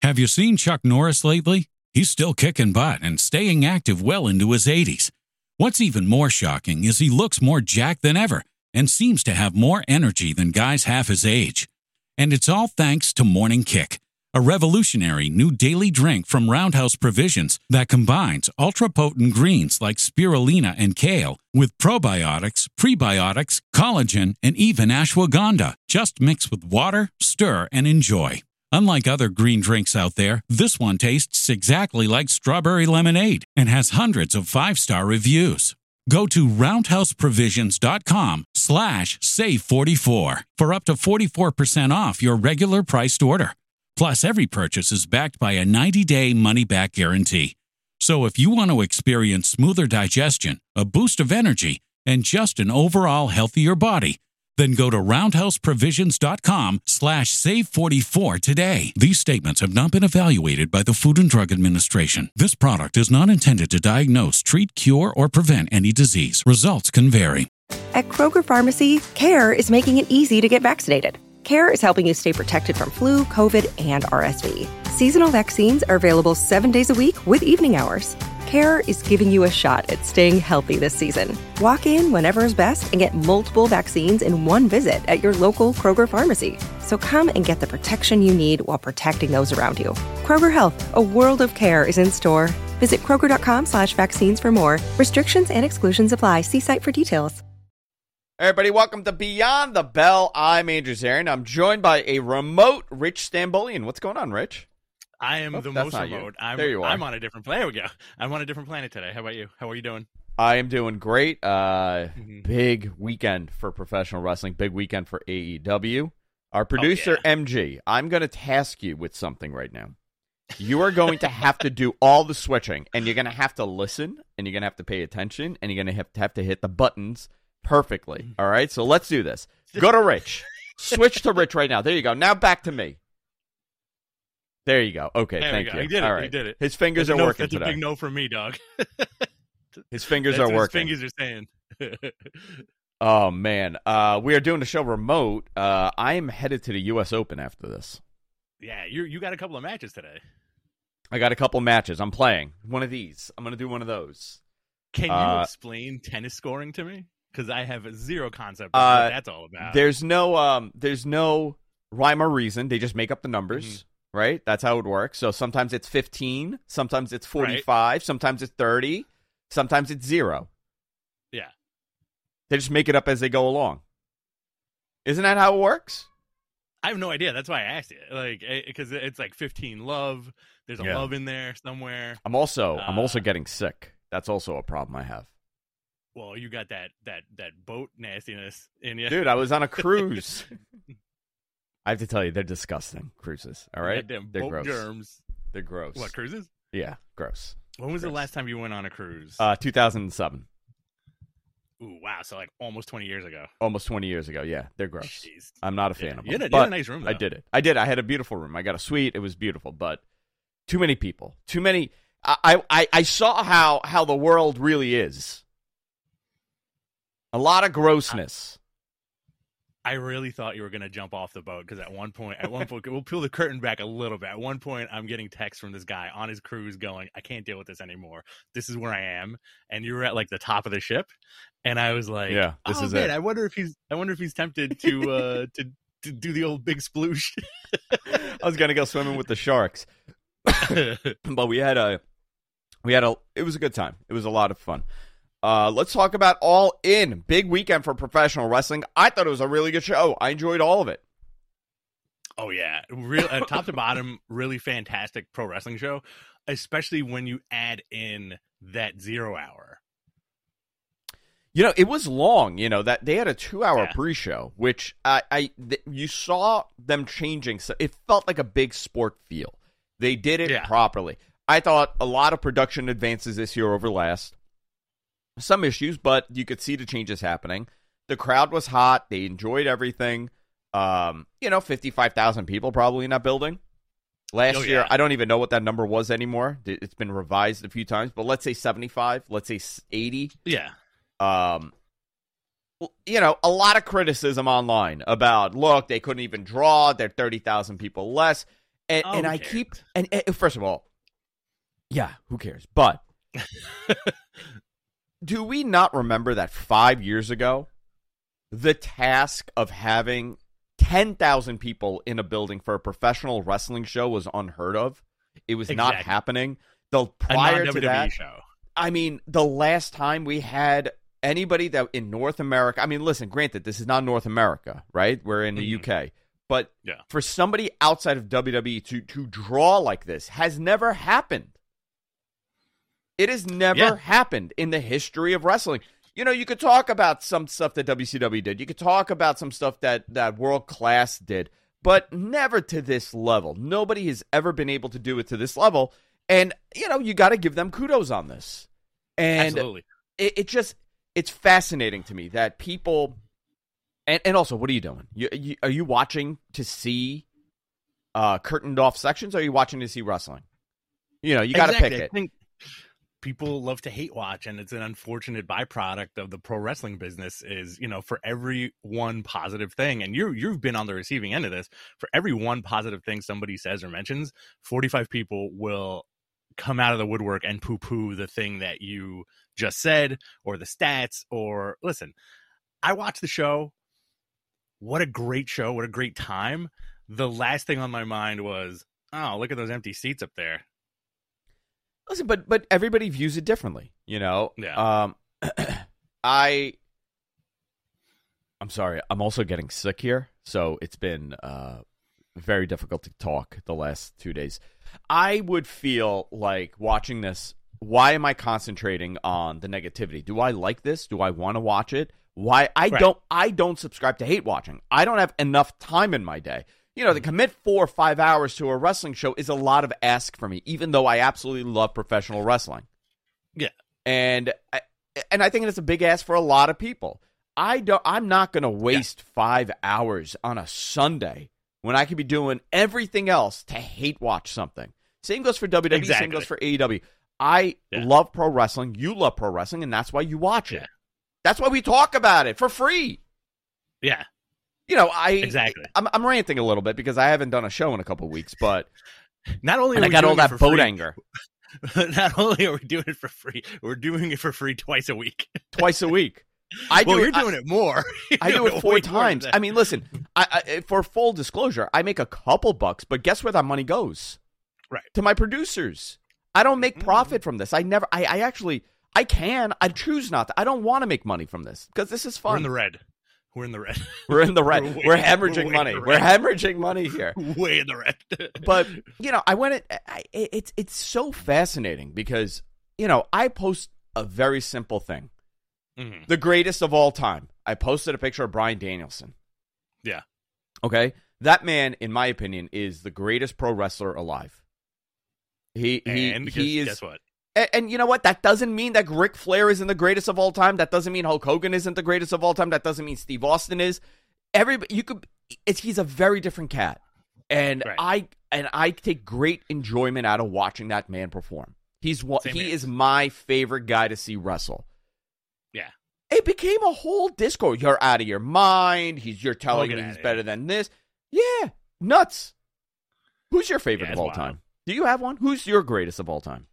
Have you seen Chuck Norris lately? He's still kicking butt and staying active well into his 80s. What's even more shocking is he looks more jacked than ever and seems to have more energy than guys half his age. And it's all thanks to Morning Kick, a revolutionary new daily drink from Roundhouse Provisions that combines ultra-potent greens like spirulina and kale with probiotics, prebiotics, collagen, and even ashwagandha. Just mix with water, stir, and enjoy. Unlike other green drinks out there, this one tastes exactly like strawberry lemonade and has hundreds of 5-star reviews. Go to roundhouseprovisions.com/save44 for up to 44% off your regular priced order. Plus, every purchase is backed by a 90-day money-back guarantee. So if you want to experience smoother digestion, a boost of energy, and just an overall healthier body, then go to roundhouseprovisions.com/save44 today. These statements have not been evaluated by the Food and Drug Administration. This product is not intended to diagnose, treat, cure, or prevent any disease. Results can vary. At Kroger Pharmacy, CARE is making it easy to get vaccinated. CARE is helping you stay protected from flu, COVID, and RSV. Seasonal vaccines are available 7 days a week with evening hours. CARE is giving you a shot at staying healthy this season. Walk in whenever is best and get multiple vaccines in one visit at your local Kroger pharmacy. So come and get the protection you need while protecting those around you. Kroger Health, a world of care is in store. Visit Kroger.com/vaccines for more. Restrictions and exclusions apply. See site for details. Everybody, welcome to Beyond the Bell. I'm Andrew Zarian. I'm joined by a remote Rich Stambolian. What's going on, Rich? I am the most remote. There you are. I'm on a different planet. There we go. I'm on a different planet today. How about you? How are you doing? I am doing great. Big weekend for professional wrestling. Big weekend for AEW. Our producer, MG, I'm going to task you with something right now. You are going to have to do all the switching, and you're going to have to listen, and you're going to have to pay attention, and you're going to have to hit the buttons perfectly. All right? So let's do this. Go to Rich. Switch to Rich right now. There you go. Now back to me. There you go. Okay, thank you. He did it. All right. He did it. His fingers are working today. That's a big no from me, dog. His fingers are working. His fingers are saying. Oh, man. We are doing the show remote. I am headed to the U.S. Open after this. Yeah, you got a couple of matches today. I got a couple matches. I'm playing one of these. I'm going to do one of those. Can you explain tennis scoring to me? Because I have zero concept of what that's all about. There's no rhyme or reason. They just make up the numbers. Mm-hmm. Right? That's how it works. So sometimes it's 15, sometimes it's 45, right. Sometimes it's 30, sometimes it's 0. Yeah. They just make it up as they go along. Isn't that how it works? I have no idea. That's why I asked you. Like, because it's like 15 love. There's a love in there somewhere. I'm also getting sick. That's also a problem I have. Well, you got that boat nastiness in you. Dude, I was on a cruise. I have to tell you, they're disgusting, cruises, all right? They're gross. Boat germs. They're gross. What, cruises? Yeah, gross. When was the last time you went on a cruise? 2007. Ooh, wow, so like almost 20 years ago. Almost 20 years ago, yeah. They're gross. Jeez. I'm not a fan of them. You had a nice room, though. I did it. I had a beautiful room. I got a suite. It was beautiful, but too many people. Too many. I saw how the world really is. A lot of grossness. I really thought you were going to jump off the boat because at one point, we'll peel the curtain back a little bit. At one point, I'm getting texts from this guy on his cruise going, I can't deal with this anymore. This is where I am. And you were at like the top of the ship. And I was like, yeah, this is man, it. I wonder if he's tempted to do the old big sploosh. I was going to go swimming with the sharks. But it was a good time. It was a lot of fun. Let's talk about All In. Big weekend for professional wrestling. I thought it was a really good show. I enjoyed all of it. Oh, yeah. Top to bottom, really fantastic pro wrestling show, especially when you add in that 0 hour. You know, it was long. You know, that they had a 2-hour pre-show, which you saw them changing. So it felt like a big sport feel. They did it properly. I thought a lot of production advances this year over last. Some issues, but you could see the changes happening. The crowd was hot. They enjoyed everything. 55,000 people probably in that building. Last year, I don't even know what that number was anymore. It's been revised a few times, but let's say 75. Let's say 80. Yeah. A lot of criticism online about, look, they couldn't even draw. They're 30,000 people less. And I keep and first of all, yeah, who cares? But do we not remember that 5 years ago, the task of having 10,000 people in a building for a professional wrestling show was unheard of? It was not happening. Prior to that, show. I mean, the last time we had anybody that in North America, I mean, listen, granted, this is not North America, right? We're in the UK. But for somebody outside of WWE to draw like this has never happened. It has never happened in the history of wrestling. You know, you could talk about some stuff that WCW did. You could talk about some stuff that World Class did, but never to this level. Nobody has ever been able to do it to this level. And, you know, you got to give them kudos on this. And absolutely. It's fascinating to me that people, and also, what are you doing? Are you watching to see curtained off sections, or are you watching to see wrestling? You know, you got to pick it. I think people love to hate watch, and it's an unfortunate byproduct of the pro wrestling business is, you know, for every one positive thing, and you've been on the receiving end of this, for every one positive thing somebody says or mentions, 45 people will come out of the woodwork and poo-poo the thing that you just said, or the stats, or listen, I watched the show. What a great show. What a great time. The last thing on my mind was, oh, look at those empty seats up there. Listen, but everybody views it differently, you know? Yeah. I'm sorry. I'm also getting sick here, so it's been very difficult to talk the last 2 days. I would feel like watching this, why am I concentrating on the negativity? Do I like this? Do I want to watch it? Why I don't subscribe to hate watching. I don't have enough time in my day. You know, to commit 4 or 5 hours to a wrestling show is a lot of ask for me, even though I absolutely love professional wrestling. Yeah. And I think it's a big ask for a lot of people. I'm not going to waste 5 hours on a Sunday when I could be doing everything else to hate watch something. Same goes for WWE, same goes for AEW. I love pro wrestling. You love pro wrestling, and that's why you watch it. That's why we talk about it for free. Yeah. You know, I'm ranting a little bit because I haven't done a show in a couple of weeks, but not only I got all that boat anger. Not only are we doing it for free, we're doing it for free twice a week. Twice a week. You're doing it more. I do it 4 times. I mean, listen, for full disclosure, I make a couple bucks, but guess where that money goes? Right. To my producers. I don't make profit from this. I choose not to. I don't want to make money from this because this is fun. We're in the red. We're in the red. We're hemorrhaging money. We're hemorrhaging money here. Way in the red. But, you know, it's so fascinating because, you know, I post a very simple thing. Mm-hmm. The greatest of all time. I posted a picture of Bryan Danielson. Yeah. Okay? That man, in my opinion, is the greatest pro wrestler alive. He is. Guess what? And you know what? That doesn't mean that Ric Flair isn't the greatest of all time. That doesn't mean Hulk Hogan isn't the greatest of all time. That doesn't mean Steve Austin is. He's a very different cat. And I take great enjoyment out of watching that man perform. He is my favorite guy to see wrestle. Yeah. It became a whole discourse. You're out of your mind. You're telling me he's better than this. Yeah. Nuts. Who's your favorite of all time? Do you have one? Who's your greatest of all time?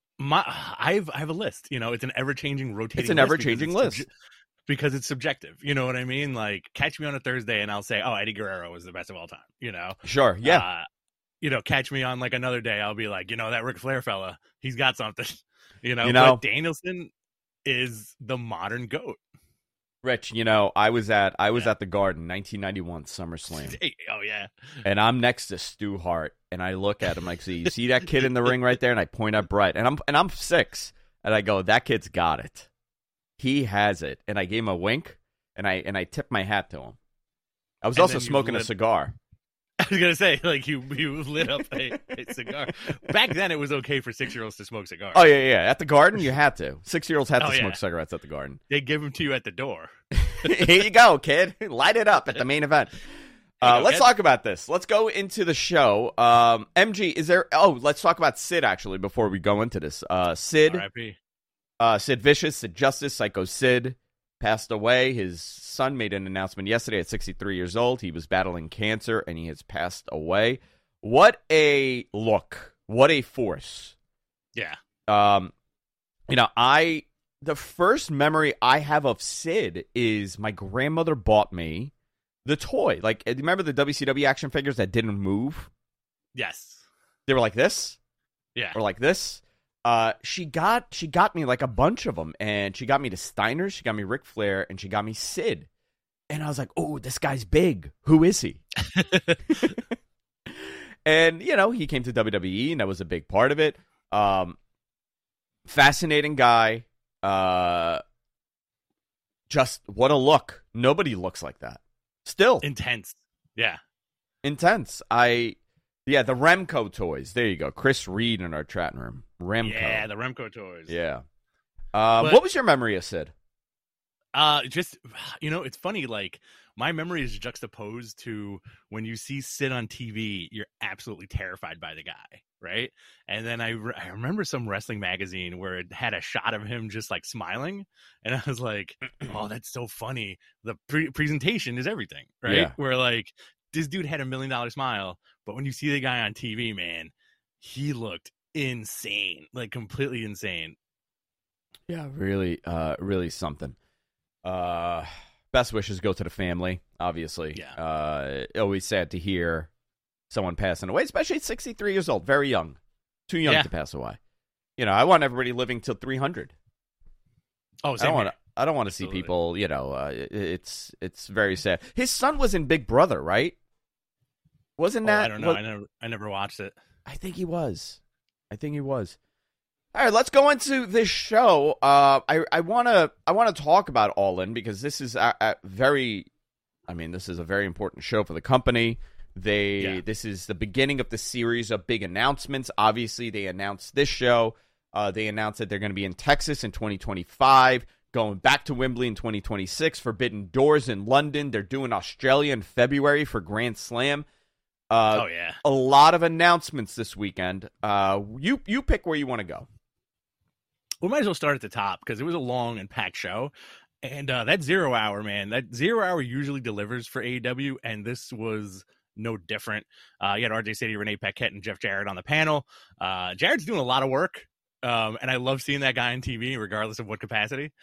I have a list. You know, it's an ever-changing, rotating. It's an ever-changing list because it's subjective. You know what I mean? Like, catch me on a Thursday, and I'll say, "Oh, Eddie Guerrero was the best of all time." You know? Sure. Yeah. You know, catch me on like another day. I'll be like, you know, that Ric Flair fella, he's got something. But Danielson is the modern GOAT. Rich, you know, I was at the Garden, 1991 SummerSlam. Oh yeah. And I'm next to Stu Hart, and I look at him like, "See, you see that kid in the ring right there?" And I point at Brett, and I'm 6, and I go, "That kid's got it. He has it." And I gave him a wink, and I tipped my hat to him. I was also smoking a cigar. I was gonna say, like, you lit up a cigar. Back then, it was okay for 6-year-olds to smoke cigars. Oh yeah. At the Garden, you had to. 6-year-olds had to smoke cigarettes at the Garden. They give them to you at the door. Here you go, kid. Light it up at the main event. Let's talk about this. Let's go into the show. MG, is there? Oh, let's talk about Sid actually before we go into this. Sid, R.I.P. Sid Vicious, Sid Justice, Psycho Sid passed away. His son made an announcement yesterday at 63 years old. He was battling cancer and he has passed away. What a look. What a force. Yeah. The first memory I have of Sid is my grandmother bought me the toy. Like, remember the WCW action figures that didn't move? Yes. They were like this? Yeah. Or like this? She got me like a bunch of them, and she got me the Steiners, she got me Ric Flair, and she got me Sid. And I was like, oh, this guy's big. Who is he? And, he came to WWE, and that was a big part of it. Fascinating guy. Just what a look. Nobody looks like that. Still. Intense. Yeah. Intense. The Remco toys. There you go. Chris Reed in our chat room. Remco. Yeah, the Remco toys. Yeah. What was your memory of Sid? It's funny, like, my memory is juxtaposed to when you see Sid on TV, you're absolutely terrified by the guy, right? And then I remember some wrestling magazine where it had a shot of him just, like, smiling, and I was like, oh, that's so funny. The presentation is everything, right? Yeah. Where, like, this dude had $1 million smile, but when you see the guy on TV, man, he looked insane, like, completely insane. Yeah, really, really something. Best wishes go to the family, obviously. Yeah. Always sad to hear someone passing away, especially at 63 years old. Very young. Too young to pass away. I want everybody living till 300. Oh, same here. I don't want to see people, it's very sad. His son was in Big Brother, right? Wasn't that? I don't know. I never watched it. I think he was. All right, let's go into this show. I want to talk about All In because this is a very important show for the company. This is the beginning of the series of big announcements. Obviously, they announced this show. They announced that they're going to be in Texas in 2025, going back to Wembley in 2026, Forbidden Doors in London. They're doing Australia in February for Grand Slam. A lot of announcements this weekend. You pick where you want to go. We might as well start at the top because it was a long and packed show. And that 0 hour, man, that 0 hour usually delivers for AEW, and this was no different. You had RJ City, Renee Paquette, and Jeff Jarrett on the panel. Jarrett's doing a lot of work, and I love seeing that guy on TV, regardless of what capacity.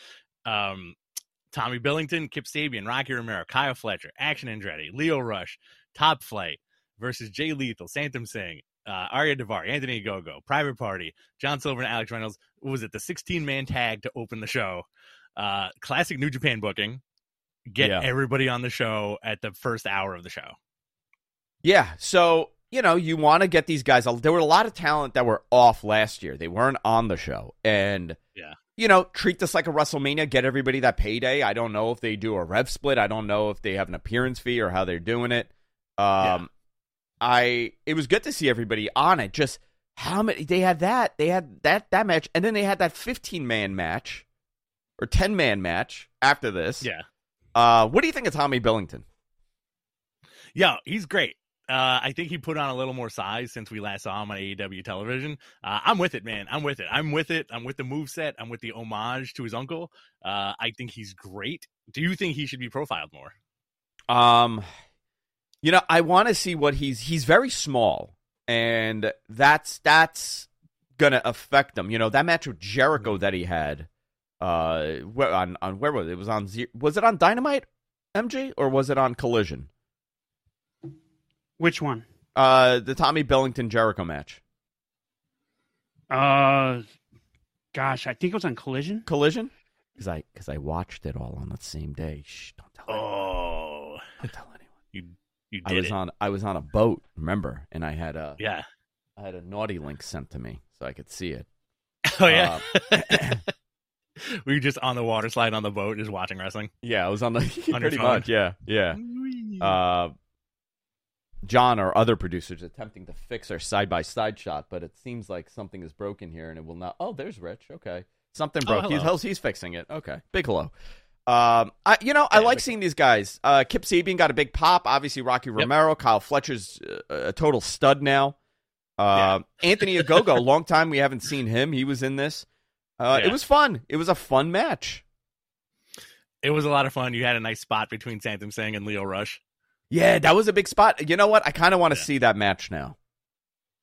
Tommy Billington, Kip Sabian, Rocky Romero, Kyle Fletcher, Action Andretti, Leo Rush, Top Flight versus Jay Lethal, Santam Singh, Arya Davari, Anthony Ogogo, Private Party, John Silver, and Alex Reynolds. What was it, the 16-man tag to open the show? Classic New Japan booking. Get everybody on the show at the first hour of the show. Yeah, so, you want to get these guys. There were a lot of talent that were off last year. They weren't on the show. And, treat this like a WrestleMania, get everybody that payday. I don't know if they do a rev split. I don't know if they have an appearance fee or how they're doing it. It was good to see everybody on it. Just how many they had that match, and then they had that 15-man match or 10-man match after this. Yeah. What do you think of Tommy Billington? Yeah, he's great. I think he put on a little more size since we last saw him on AEW television. I'm with it, man. I'm with it. I'm with the moveset. I'm with the homage to his uncle. I think he's great. Do you think he should be profiled more? I want to see what he's very small, and that's going to affect him. That match with Jericho that he had, where was it? Was it on Dynamite, MJ, or was it on Collision? Which one? The Tommy Billington Jericho match. Gosh, I think it was on Collision. Collision? Because I watched it all on the same day. Shh, don't tell anyone. Don't tell anyone. You did I was on a boat, remember, and I had a I had a naughty link sent to me so I could see it. Oh yeah. Were you just on the water slide on the boat, just watching wrestling? Yeah, I was on the on pretty much. Yeah. John, our other producers, attempting to fix our side-by-side shot, but it seems like something is broken here, and it will not. Oh, there's Rich. Okay, something broke. He's fixing it. Okay, big hello. I like seeing these guys. Kip Sabian got a big pop. Obviously, Rocky Romero, Kyle Fletcher's a total stud now. Anthony Ogogo, long time we haven't seen him. He was in this. It was fun. It was a fun match. It was a lot of fun. You had a nice spot between Santam Singh and Leo Rush. Yeah, that was a big spot. You know what? I kind of want to see that match now.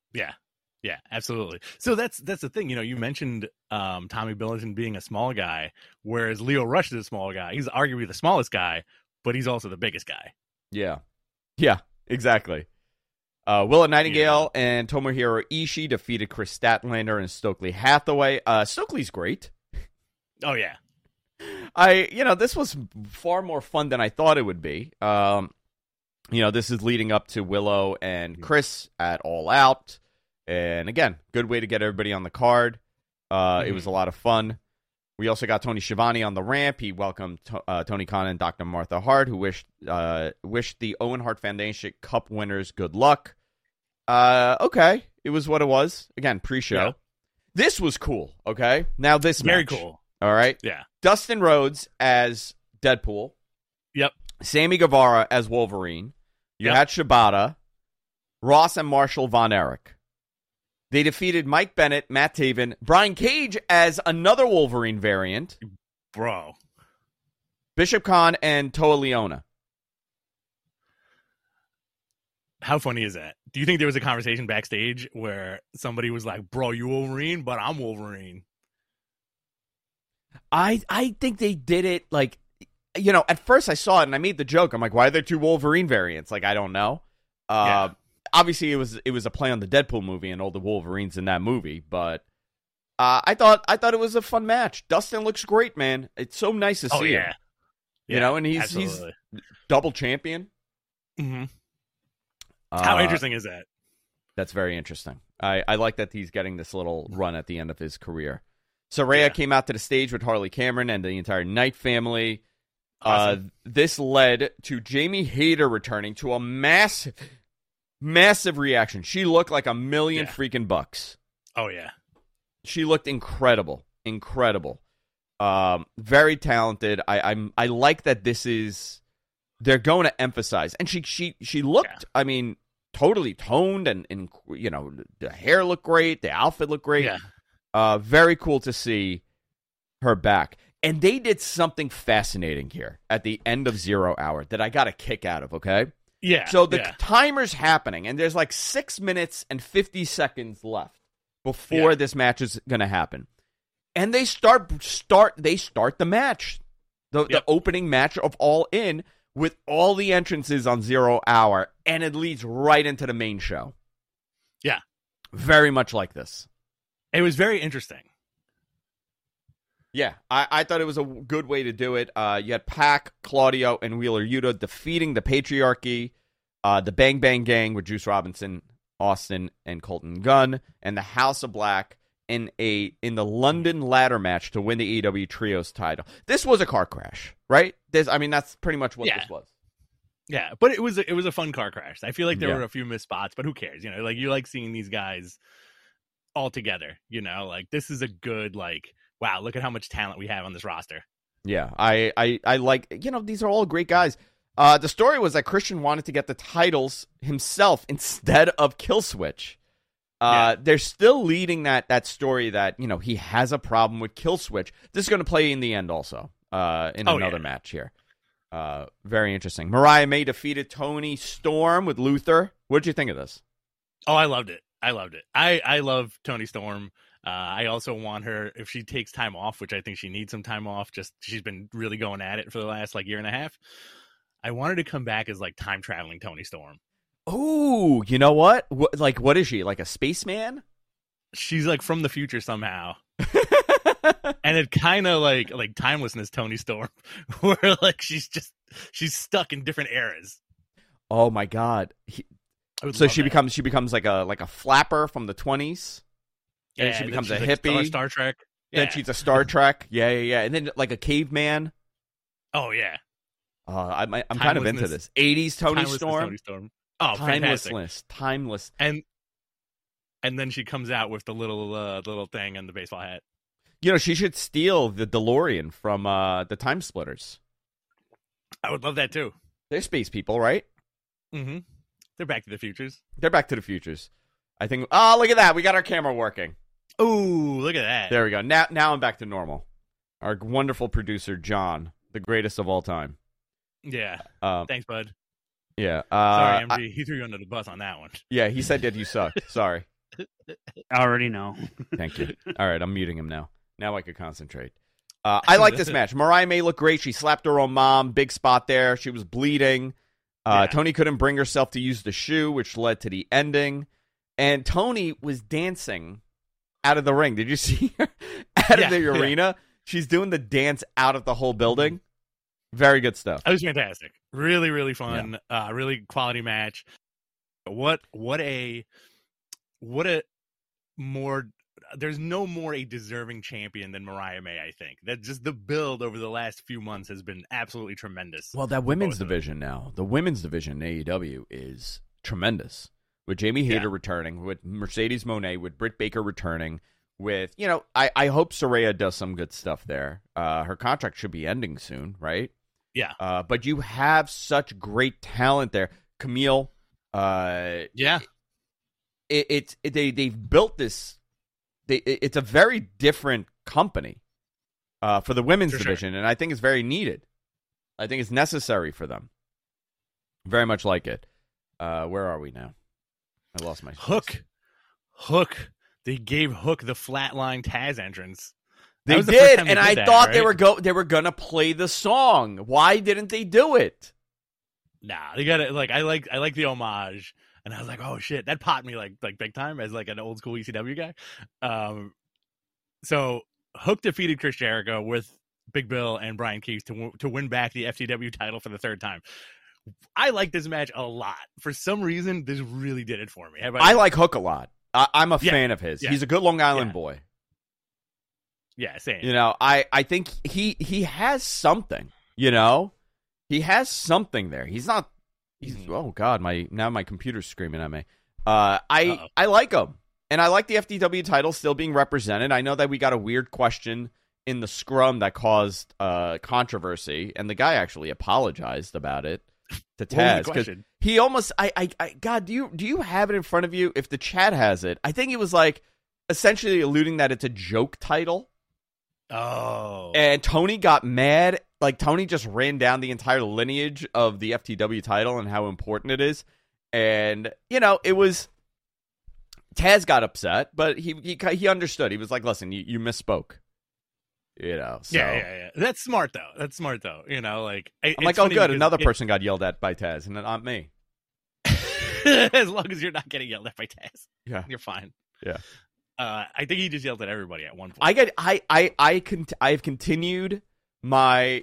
Yeah. Yeah, absolutely. So that's the thing. You mentioned Tommy Billington being a small guy, whereas Leo Rush is a small guy. He's arguably the smallest guy, but he's also the biggest guy. Yeah. Yeah, exactly. Willa Nightingale and Tomohiro Ishii defeated Chris Statlander and Stokely Hathaway. Stokely's great. Oh, yeah. This was far more fun than I thought it would be. This is leading up to Willow and Chris at All Out. And again, good way to get everybody on the card. It was a lot of fun. We also got Tony Schiavone on the ramp. He welcomed Tony Khan and Dr. Martha Hart, who wished the Owen Hart Foundation Cup winners good luck. Okay, it was what it was. Again, pre-show. Yeah. This was cool, okay? Now this Very match. cool. All right? Yeah. Dustin Rhodes as Deadpool. Yep. Sammy Guevara as Wolverine. You had Shibata, Ross and Marshall Von Erich. They defeated Mike Bennett, Matt Taven, Brian Cage as another Wolverine variant. Bro. Bishop Khan and Toa Leona. How funny is that? Do you think there was a conversation backstage where somebody was like, bro, you Wolverine, but I'm Wolverine? I think they did it like, at first I saw it and I made the joke. I'm like, why are there two Wolverine variants? Like, I don't know. Obviously, it was a play on the Deadpool movie and all the Wolverines in that movie, but I thought it was a fun match. Dustin looks great, man. It's so nice to see him. And he's double champion. Mm-hmm. How interesting is that? That's very interesting. I like that he's getting this little run at the end of his career. Saraya came out to the stage with Harley Cameron and the entire Knight family. Awesome. This led to Jamie Hayter returning to a massive reaction. She looked like $1 million freaking bucks. Oh, yeah. She looked incredible. Very talented. I like that they're going to emphasize. And she looked, totally toned and the hair looked great. The outfit looked great. Yeah. Very cool to see her back. And they did something fascinating here at the end of 0 Hour that I got a kick out of, okay? Yeah. So the timer's happening, and there's like 6 minutes and 50 seconds left before this match is going to happen. And they start the match, the opening match of All In with all the entrances on 0 Hour, and it leads right into the main show. Yeah. Very much like this. It was very interesting. Yeah, I thought it was a good way to do it. You had Pac, Claudio, and Wheeler Yuta defeating the Patriarchy, the Bang Bang Gang with Juice Robinson, Austin, and Colton Gunn, and the House of Black in the London ladder match to win the AEW Trios title. This was a car crash, right? That's pretty much what this was. Yeah, but it was a fun car crash. I feel like there were a few missed spots, but who cares? You like seeing these guys all together. This is a good wow, look at how much talent we have on this roster. Yeah, I like, these are all great guys. The story was that Christian wanted to get the titles himself instead of Killswitch. They're still leading that story that, he has a problem with Killswitch. This is going to play in the end also in another match here. Very interesting. Mariah May defeated Toni Storm with Luther. What did you think of this? Oh, I loved it. I love Toni Storm. I also want her, if she takes time off, which I think she needs some time off, she's been really going at it for the last year and a half. I want her to come back as time traveling Toni Storm. Oh, you know what? What is she? Like a spaceman? She's from the future somehow. And it kind of like timelessness Toni Storm, where she's stuck in different eras. Oh my God. So she becomes like a flapper from the 20s. And she becomes a hippie. Star Trek. Yeah. Then she's a Star Trek. Yeah. And then like a caveman. Oh yeah. I'm kind of into this. 80s Toni Storm. Oh, timeless. And then she comes out with the little thing and the baseball hat. She should steal the DeLorean from the Time Splitters. I would love that too. They're space people, right? Mm-hmm. They're Back to the Futures. I think. Oh, look at that! We got our camera working. Ooh, look at that. There we go. Now I'm back to normal. Our wonderful producer, John, the greatest of all time. Yeah. Thanks, bud. Yeah. Sorry, MG. He threw you under the bus on that one. Yeah, he said that you sucked. Sorry. I already know. Thank you. All right, I'm muting him now. Now I can concentrate. I like this match. Mariah May looked great. She slapped her own mom. Big spot there. She was bleeding. Tony couldn't bring herself to use the shoe, which led to the ending. And Tony was dancing out of the ring. Did you see her out of the arena? She's doing the dance out of the whole building. Very good stuff. It was fantastic. Really, really fun. Really quality match. What a more. There's no more a deserving champion than Mariah May, I think. That just the build over the last few months has been absolutely tremendous. Well, that women's division now, the women's division in AEW is tremendous. With Jamie Hayter returning, with Mercedes Moné, with Britt Baker returning, with, I hope Saraya does some good stuff there. Her contract should be ending soon, right? Yeah. But you have such great talent there. Camille. They've built this. It's a very different company for the women's division, and I think it's very needed. I think it's necessary for them. Very much like it. Where are we now? I lost my Hook. They gave Hook the flatline Taz entrance. They did, and I thought they were gonna play the song. Why didn't they do it? Nah, they got it. Like I like the homage. And I was like, oh shit, that popped me like big time as like an old school ECW guy. So Hook defeated Chris Jericho with Big Bill and Brian Keith to win back the FTW title for the third time. I like this match a lot. For some reason, this really did it for me. I like Hook a lot. I'm a fan of his. Yeah. He's a good Long Island boy. Yeah, same. I think he has something. He has something there. He's not. Oh God! My computer's screaming at me. I like him, and I like the FTW title still being represented. I know that we got a weird question in the scrum that caused controversy, and the guy actually apologized about it to Taz because he almost. God, do you have it in front of you? If the chat has it, I think he was like essentially alluding that it's a joke title. Oh, and Tony got mad. Like, Tony just ran down the entire lineage of the FTW title and how important it is. And, it was... Taz got upset, but he understood. He was like, listen, you misspoke. So. Yeah. That's smart, though. I'm like, oh, good. Another person got yelled at by Taz, and not me. As long as you're not getting yelled at by Taz. You're fine. Yeah. I think he just yelled at everybody at one point. I've continued... my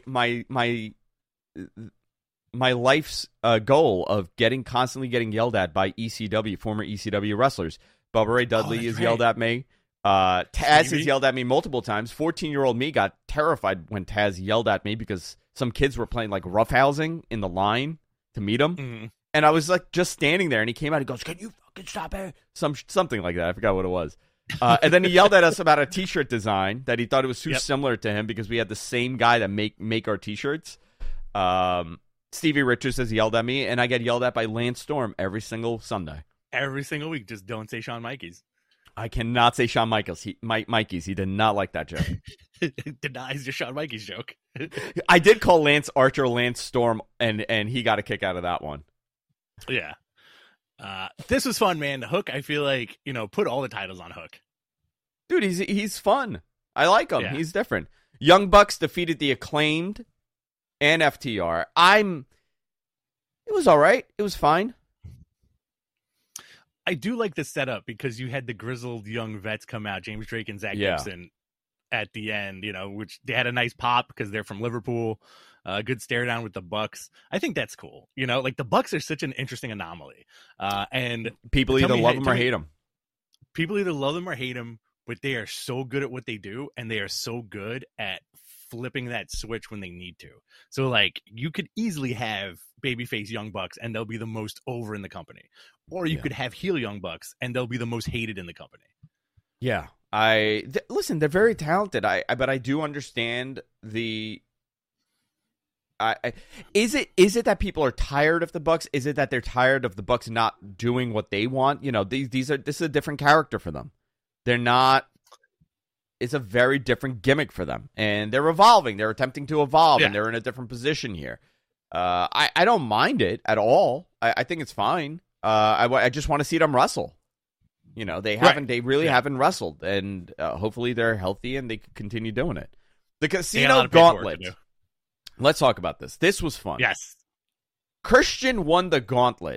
life's goal of constantly getting yelled at by former ECW wrestlers. Bubba Ray Dudley has yelled at me. Taz has yelled at me multiple times. 14-year-old me got terrified when Taz yelled at me because some kids were playing like roughhousing in the line to meet him. Mm-hmm. And I was like just standing there, and he came out and goes, "Can you fucking stop it?" Something like that. I forgot what it was. And then he yelled at us about a T-shirt design that he thought it was too similar to him because we had the same guy that make our T-shirts. Stevie Richards has yelled at me, and I get yelled at by Lance Storm every single Sunday. Every single week. Just don't say Shawn Michaels. I cannot say Shawn Michaels. Mikey's. He did not like that joke. Denies your Shawn Michaels joke. I did call Lance Archer Lance Storm, and he got a kick out of that one. Yeah. This was fun, man. Hook, I feel like, put all the titles on Hook. Dude, he's fun. I like him. Yeah. He's different. Young Bucks defeated the Acclaimed and FTR. It was all right. It was fine. I do like the setup because you had the grizzled young vets come out, James Drake and Zach Gibson, at the end, which they had a nice pop because they're from Liverpool. Good stare down with the Bucks. I think that's cool. The Bucks are such an interesting anomaly. And people either love them or hate them. People either love them or hate them, but they are so good at what they do, and they are so good at flipping that switch when they need to. So, like, you could easily have babyface Young Bucks, and they'll be the most over in the company. Or you could have heel Young Bucks, and they'll be the most hated in the company. Yeah. Listen, they're very talented. But I do understand the... Is it that people are tired of the Bucks? Is it that they're tired of the Bucks not doing what they want? This is a different character for them. They're not. It's a very different gimmick for them, and they're evolving. They're attempting to evolve, and they're in a different position here. I don't mind it at all. I think it's fine. I just want to see them wrestle. You know, they really haven't wrestled, and hopefully they're healthy and they can continue doing it. The Casino Gauntlet. Let's talk about this. This was fun. Yes. Christian won the gauntlet.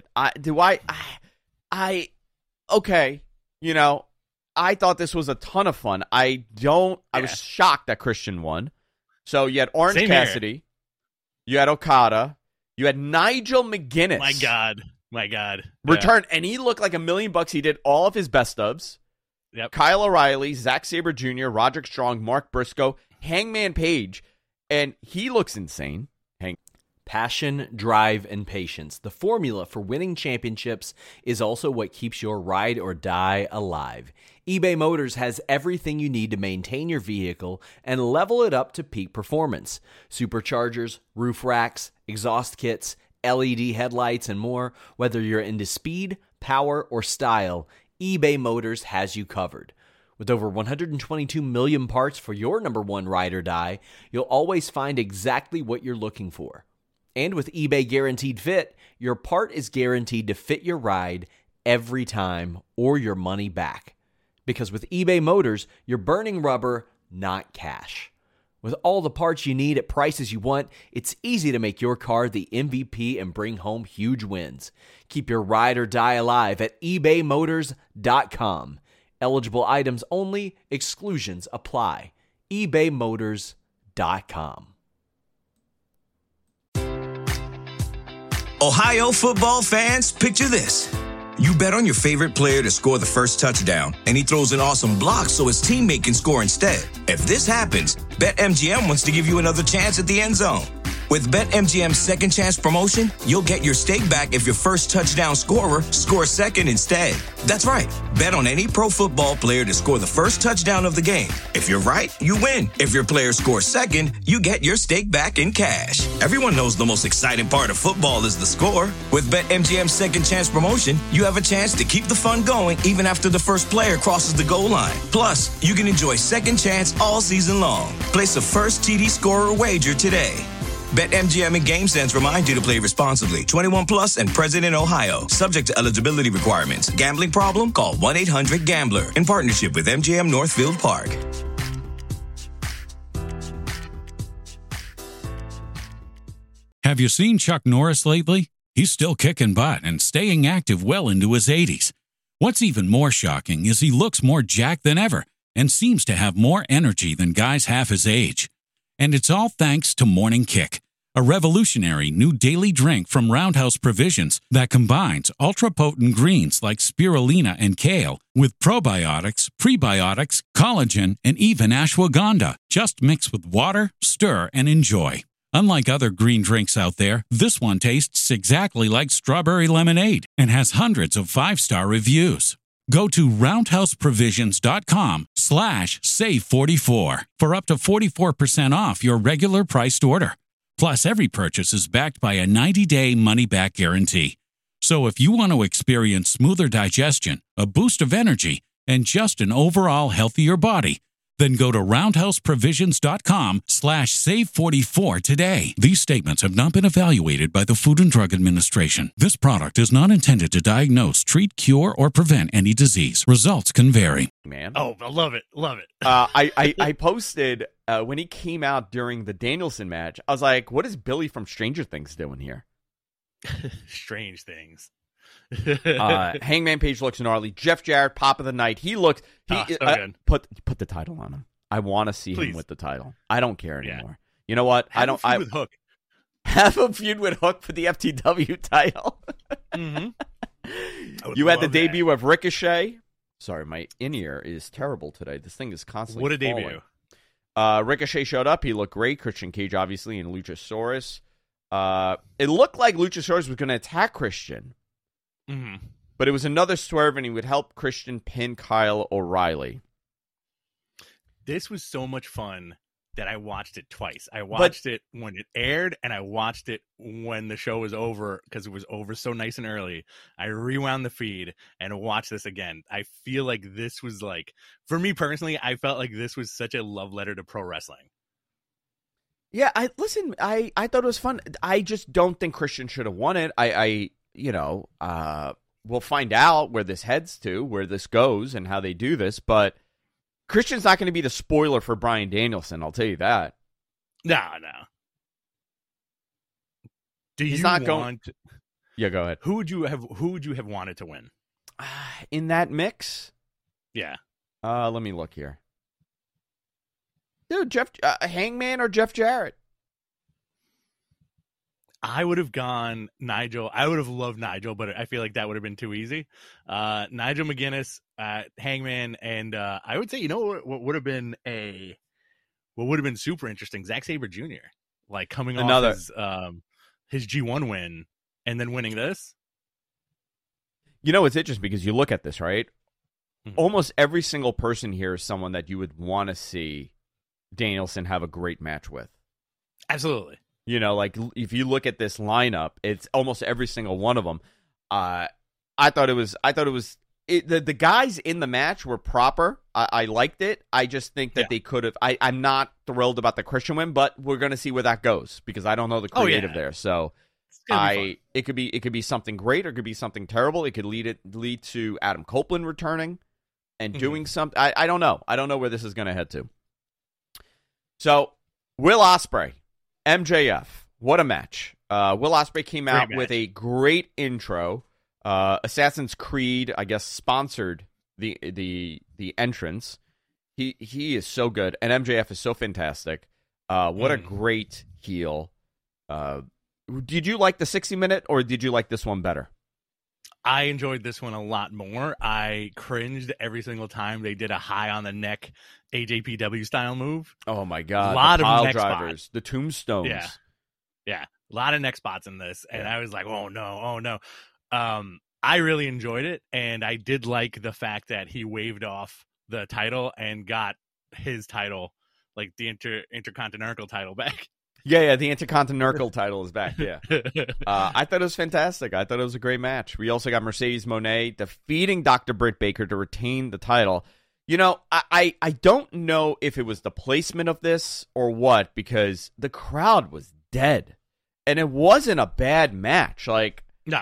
Okay. You know, I thought this was a ton of fun. I was shocked that Christian won. So you had Orange Cassidy, you had Okada, you had Nigel McGuinness. My God. Return, and he looked like $1 million. He did all of his best ofs. Yep. Kyle O'Reilly, Zack Sabre Jr., Roderick Strong, Mark Briscoe, Hangman Page, and he looks insane. Passion, drive, and patience. The formula for winning championships is also what keeps your ride or die alive. eBay Motors has everything you need to maintain your vehicle and level it up to peak performance. Superchargers, roof racks, exhaust kits, LED headlights, and more. Whether you're into speed, power, or style, eBay Motors has you covered. With over 122 million parts for your number one ride or die, you'll always find exactly what you're looking for. And with eBay Guaranteed Fit, your part is guaranteed to fit your ride every time or your money back. Because with eBay Motors, you're burning rubber, not cash. With all the parts you need at prices you want, it's easy to make your car the MVP and bring home huge wins. Keep your ride or die alive at ebaymotors.com. Eligible items only, exclusions apply. ebaymotors.com. Ohio football fans, picture this. You bet on your favorite player to score the first touchdown, and he throws an awesome block so his teammate can score instead. If this happens, BetMGM wants to give you another chance at the end zone. With BetMGM's second chance promotion, you'll get your stake back if your first touchdown scorer scores second instead. That's right. Bet on any pro football player to score the first touchdown of the game. If you're right, you win. If your player scores second, you get your stake back in cash. Everyone knows the most exciting part of football is the score. With BetMGM's second chance promotion, you have a chance to keep the fun going even after the first player crosses the goal line. Plus, you can enjoy second chance all season long. Place a first TD scorer wager today. BetMGM and GameSense remind you to play responsibly. 21 plus and present in Ohio. Subject to eligibility requirements. Gambling problem? Call 1-800-GAMBLER. In partnership with MGM Northfield Park. Have you seen Chuck Norris lately? He's still kicking butt and staying active well into his 80s. What's even more shocking is he looks more jacked than ever and seems to have more energy than guys half his age. And it's all thanks to Morning Kick, a revolutionary new daily drink from Roundhouse Provisions that combines ultra-potent greens like spirulina and kale with probiotics, prebiotics, collagen, and even ashwagandha. Just mix with water, stir, and enjoy. Unlike other green drinks out there, this one tastes exactly like strawberry lemonade and has hundreds of 5-star reviews. Go to roundhouseprovisions.com/save44 for up to 44% off your regular priced order. Plus, every purchase is backed by a 90-day money-back guarantee. So if you want to experience smoother digestion, a boost of energy, and just an overall healthier body, then go to roundhouseprovisions.com/save44 today. These statements have not been evaluated by the Food and Drug Administration. This product is not intended to diagnose, treat, cure, or prevent any disease. Results can vary. Man. Oh, I love it. Love it. I posted when he came out during the Danielson match, I was like, what is Billy from Stranger Things doing here? Strange things. Hangman Page looks gnarly. Jeff Jarrett, Pop of the Night. He looked. Put the title on him. I want to see him with the title. I don't care anymore. You know what? Have a feud with Hook. Have a feud with Hook for the FTW title. Mm-hmm. You had the debut of Ricochet. Sorry, my in-ear is terrible today. This thing is constantly What a falling. debut. Ricochet showed up. He looked great. Christian Cage, obviously, and Luchasaurus. It looked like Luchasaurus was going to attack Christian. Mm-hmm. But it was another swerve, and he would help Christian pin Kyle O'Reilly. This was so much fun that I watched it twice. I watched it when it aired, and I watched it when the show was over, because it was over so nice and early. I rewound the feed and watched this again. I feel like this was like, for me personally, I felt like this was such a love letter to pro wrestling. Yeah, I thought it was fun. I just don't think Christian should have won it. we'll find out where this heads to, where this goes, and how they do this. But Christian's not going to be the spoiler for Bryan Danielson. I'll tell you that. No. He's not going. Yeah, go ahead. Who would you have wanted to win in that mix? Yeah. Let me look here. Dude, Hangman or Jeff Jarrett? I would have gone Nigel. I would have loved Nigel, but I feel like that would have been too easy. Nigel McGuinness, Hangman, and I would say, what would have been super interesting? Zack Sabre Jr. Like coming off his G1 win and then winning this. It's interesting because you look at this, right? Mm-hmm. Almost every single person here is someone that you would want to see Danielson have a great match with. Absolutely. Like if you look at this lineup, it's almost every single one of them. I thought it was the guys in the match were proper. I liked it. I just think that they could have. I'm not thrilled about the Christian win, but we're going to see where that goes because I don't know the creative there. So it could be something great or it could be something terrible. It could lead to Adam Copeland returning and doing something. I don't know. I don't know where this is going to head to. So Will Ospreay, MJF, what a match. Will Ospreay came out with a great intro. Assassin's Creed, I guess, sponsored the entrance. He is so good, and MJF is so fantastic. What a great heel. Did you like the 60-minute, or did you like this one better? I enjoyed this one a lot more. I cringed every single time they did a high on the neck AJPW style move. Oh my god! A lot the of pile neck drivers, spots. the tombstones. Yeah, a lot of neck spots in this, and I was like, oh no. I really enjoyed it, and I did like the fact that he waved off the title and got his title, like the Intercontinental title, back. Yeah, the Intercontinental title is back, yeah. I thought it was fantastic. I thought it was a great match. We also got Mercedes Moné defeating Dr. Britt Baker to retain the title. I don't know if it was the placement of this or what, because the crowd was dead. And it wasn't a bad match. Like, no.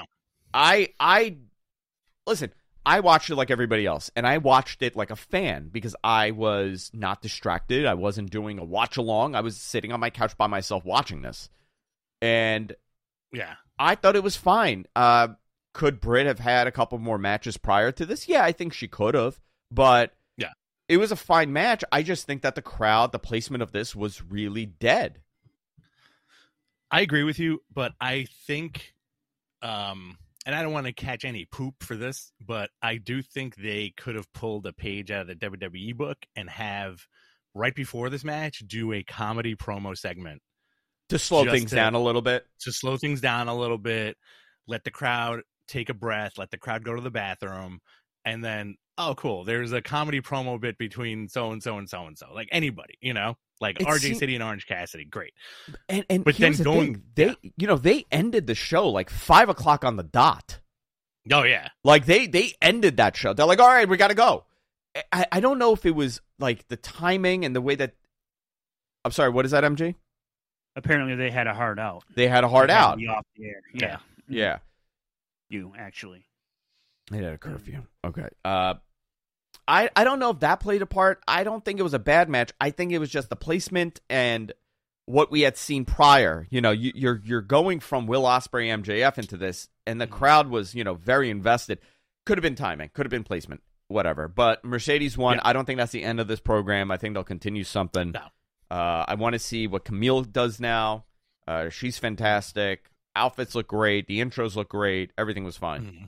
Listen, I watched it like everybody else, and I watched it like a fan because I was not distracted. I wasn't doing a watch along. I was sitting on my couch by myself watching this. And I thought it was fine. Could Britt have had a couple more matches prior to this? Yeah, I think she could have, but it was a fine match. I just think that the crowd, the placement of this was really dead. I agree with you, but I think and I don't want to catch any poop for this, but I do think they could have pulled a page out of the WWE book and have, right before this match, do a comedy promo segment. To slow things down a little bit? To slow things down a little bit, let the crowd take a breath, let the crowd go to the bathroom, and then, oh, cool, there's a comedy promo bit between so-and-so and so-and-so. Like anybody, Like RJ City and Orange Cassidy, great. But then they ended the show like 5 o'clock on the dot. Oh yeah, like they ended that show. They're like, all right, we got to go. I don't know if it was like the timing and the way that. I'm sorry, what is that, MG? Apparently, they had a hard out. They had a hard out. Off the air. Yeah. You actually. They had a curfew. Okay. I don't know if that played a part. I don't think it was a bad match. I think it was just the placement and what we had seen prior. You're going from Will Ospreay MJF into this, and the crowd was, very invested. Could have been timing, could have been placement, whatever. But Mercedes won. I don't think that's the end of this program. I think they'll continue something. No. I want to see what Camille does now. She's fantastic. Outfits look great. The intros look great. Everything was fine. Mm-hmm.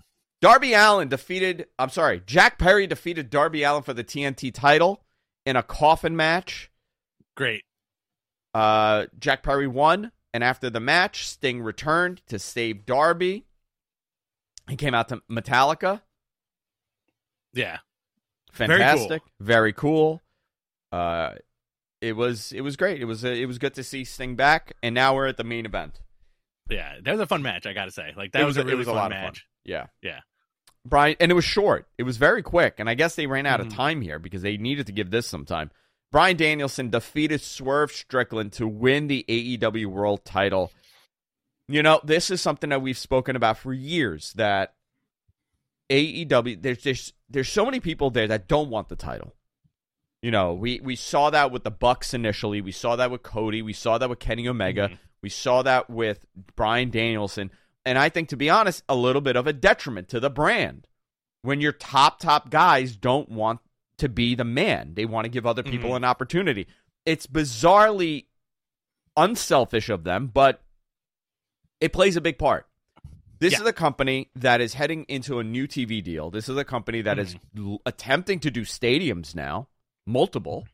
Jack Perry defeated Darby Allin for the TNT title in a coffin match. Great. Jack Perry won, and after the match, Sting returned to save Darby. He came out to Metallica. Yeah. Fantastic. Very cool. It was great. It was good to see Sting back, and now we're at the main event. Yeah, that was a fun match, I gotta say. Like that was a really fun match. Yeah. Yeah. Brian, and it was short. It was very quick, and I guess they ran out of time here because they needed to give this some time. Bryan Danielson defeated Swerve Strickland to win the AEW World title. This is something that we've spoken about for years, that AEW, there's so many people there that don't want the title. You know, we saw that with the Bucks initially. We saw that with Cody. We saw that with Kenny Omega. We saw that with Bryan Danielson. And I think, to be honest, a little bit of a detriment to the brand when your top guys don't want to be the man. They want to give other people an opportunity. It's bizarrely unselfish of them, but it plays a big part. This is a company that is heading into a new TV deal. This is a company that is attempting to do stadiums now, multiple.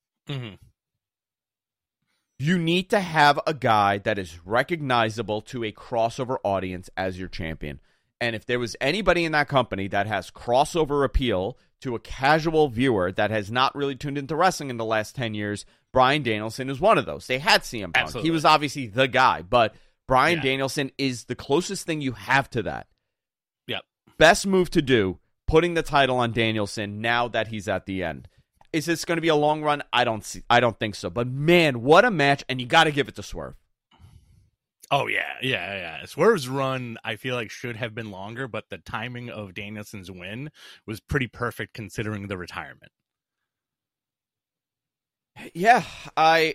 You need to have a guy that is recognizable to a crossover audience as your champion. And if there was anybody in that company that has crossover appeal to a casual viewer that has not really tuned into wrestling in the last 10 years, Bryan Danielson is one of those. They had CM Punk. Absolutely. He was obviously the guy, but Bryan Danielson is the closest thing you have to that. Yep. Best move to do, putting the title on Danielson now that he's at the end. Is this going to be a long run? I don't think so. But man, what a match, and you got to give it to Swerve. Oh yeah. Swerve's run, I feel like, should have been longer, but the timing of Danielson's win was pretty perfect considering the retirement. Yeah, I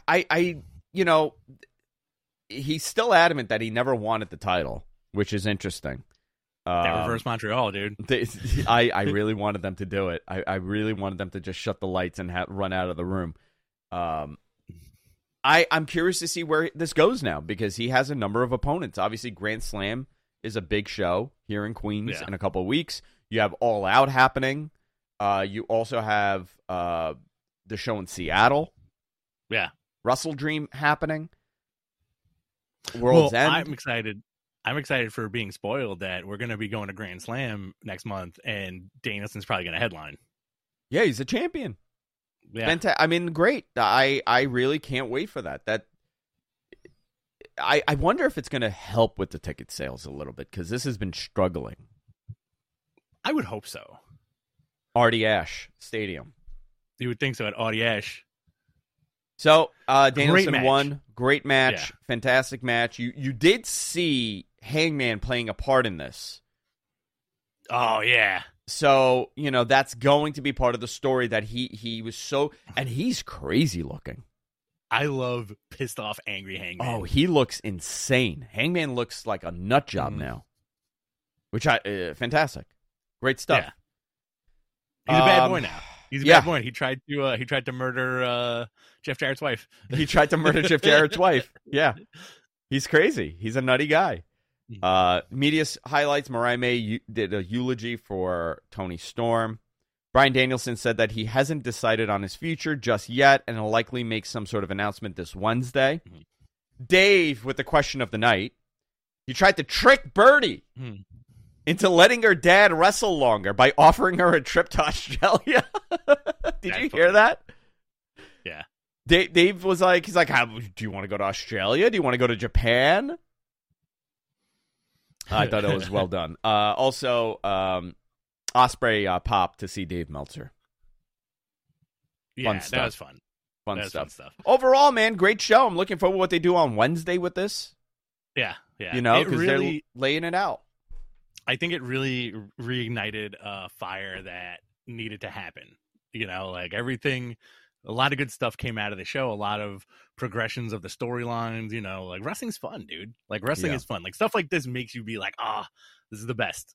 he's still adamant that he never wanted the title, which is interesting. That reverse Montreal, dude. I really wanted them to do it. I really wanted them to just shut the lights and run out of the room. I'm curious to see where this goes now because he has a number of opponents. Obviously, Grand Slam is a big show here in Queens in a couple of weeks. You have All Out happening. You also have the show in Seattle. Yeah. Wrestle Dream happening. World's End. I'm excited for being spoiled that we're going to be going to Grand Slam next month, and Danielson's probably going to headline. Yeah, he's a champion. Yeah. I mean, great. I really can't wait for that. I wonder if it's going to help with the ticket sales a little bit because this has been struggling. I would hope so. Artie Ashe Stadium. You would think so at Artie Ashe. So Danielson match. won. Great match. Yeah. Fantastic match. You did see Hangman playing a part in this. Oh, yeah. So, that's going to be part of the story that he was so... And he's crazy looking. I love pissed off, angry Hangman. Oh, he looks insane. Hangman looks like a nut job now. Which fantastic. Great stuff. Yeah. He's a bad boy now. He's a bad boy. He tried to murder Jeff Jarrett's wife. He tried to murder Jeff Jarrett's wife. Yeah. He's crazy. He's a nutty guy. Media highlights, Mariah May did a eulogy for Tony Storm. Bryan Danielson said that he hasn't decided on his future just yet and will likely make some sort of announcement this Wednesday. Dave, with the question of the night, he tried to trick Birdie into letting her dad wrestle longer by offering her a trip to Australia. Did you hear that? Yeah. Dave was like, he's like, do you want to go to Australia? Do you want to go to Japan? I thought it was well done. Also, Ospreay popped to see Dave Meltzer. Yeah, Fun stuff. That was fun. Fun That was stuff. Overall, man, great show. I'm looking forward to what they do on Wednesday with this. Yeah, yeah. Because they're laying it out. I think it really reignited a fire that needed to happen. Like everything, a lot of good stuff came out of the show. A lot of progressions of the storylines. Like wrestling's fun, dude. Like wrestling is fun. Like stuff like this makes you be like, this is the best.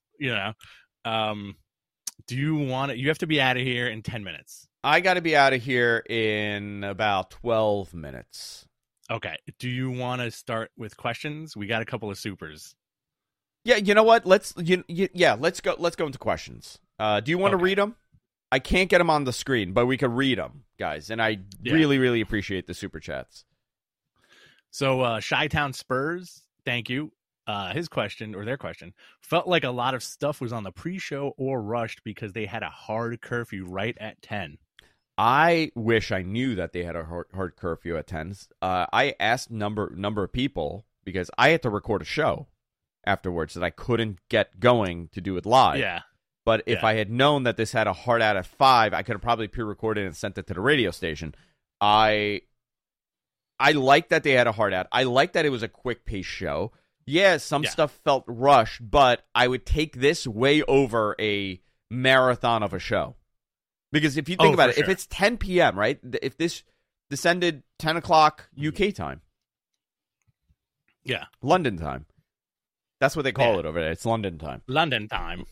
Do you want it? You have to be out of here in 10 minutes. I got to be out of here in about 12 minutes. Okay. Do you want to start with questions? We got a couple of supers. Yeah, you know what? Let's go into questions. Do you want to read them? I can't get them on the screen, but we can read them, guys. And I really, really appreciate the super chats. So, Chi-Town Spurs, thank you. His question, or their question, felt like a lot of stuff was on the pre-show or rushed because they had a hard curfew right at 10. I wish I knew that they had a hard curfew at 10. I asked number of people because I had to record a show afterwards that I couldn't get going to do it live. Yeah. But if I had known that this had a hard out at 5, I could have probably pre-recorded and sent it to the radio station. I like that they had a hard out. I like that it was a quick-paced show. Yeah, some stuff felt rushed, but I would take this way over a marathon of a show. Because if you think about it, if it's 10 p.m., right? If this descended 10 o'clock UK time. Yeah. London time. That's what they call it over there. It's London time. London time.